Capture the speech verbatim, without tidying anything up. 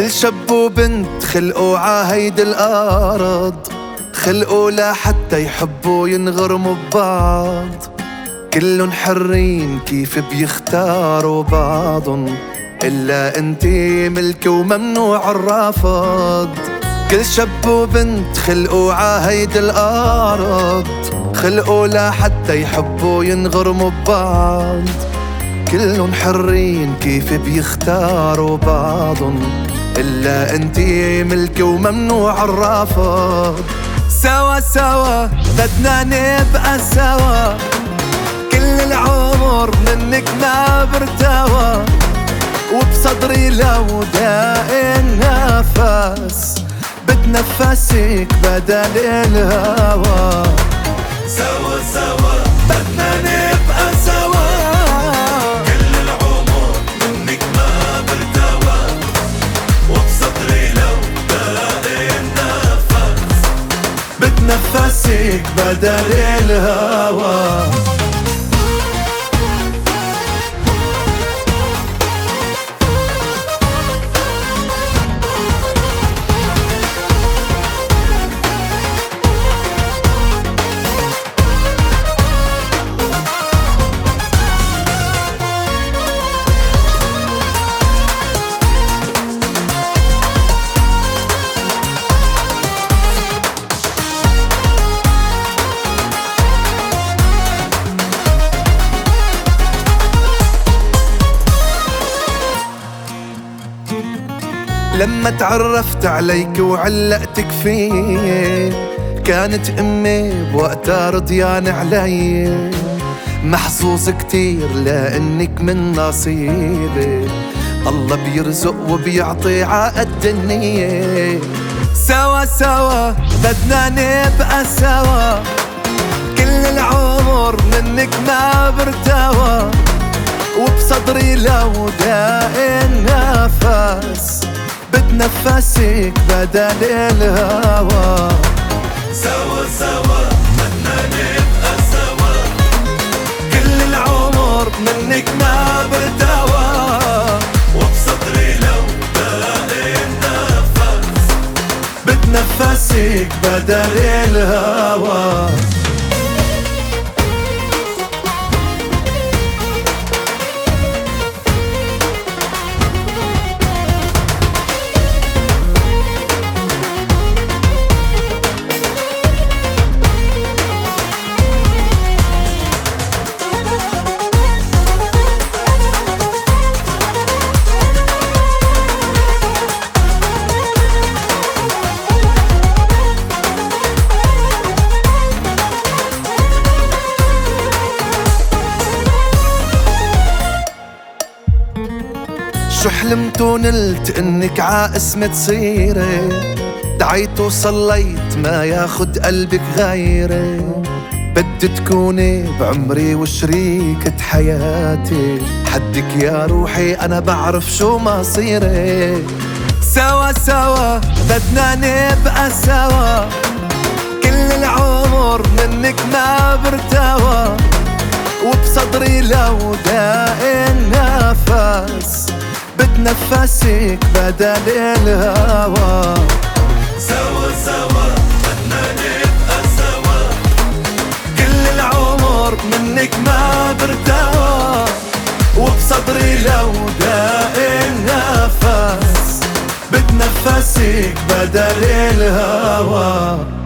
كل شاب وبنت خلقوا عهيد الأرض، خلقوا لحتى يحبوا ينغرموا ببعض. كلن حرين كيف بيختاروا بعضن، إلا انتي ملك وممنوع الرفض. كل شاب وبنت خلقوا عهيد الأرض، خلقوا لحتى يحبوا ينغرموا ببعض. كلن حرين كيف بيختاروا بعضن، إلا انتي ملك وممنوع الرفض. سوا سوا بدنا نبقى سوا، كل العمر منك ما برتوى. وبصدري لو داق النفس بتنفسك بدل الهوى. سوا سوا بدنا نبقى سوا، كل العمر منك ما برتوى. وبصدري لو داق النفس بتنفسك بدل الهوى. لما تعرفت عليك وعلقتك فيه، كانت امي بوقتها رضيان علي. محظوظ كتير لانك من نصيبي، الله بيرزق وبيعطي عقد النية. سوا سوا بدنا نبقى سوا، كل العمر منك ما برتوى. وبصدري لو داق النفس بتنفسك بدل الهوى. سوا سوا بدنا نبقى سوا، كل العمر منك ما برتوى. وبصدري لو داق النفس بتنفسك بدل الهوى. شو حلمت ونلت انك عاسمة تصيري، دعيت وصليت ما ياخد قلبك غيري. بدي تكوني بعمري وشريكة حياتي، حدك يا روحي انا بعرف شو مصيري. سوا سوا بدنا نبقى سوا، كل العمر منك ما برتوى. وبصدري لو داق النفس بتنفسك بدل الهوى. سوا سوا بدنا نبقى سوا، كل العمر منك ما برتوى. وبصدري لو داق النفس بتنفسك بدل الهوى.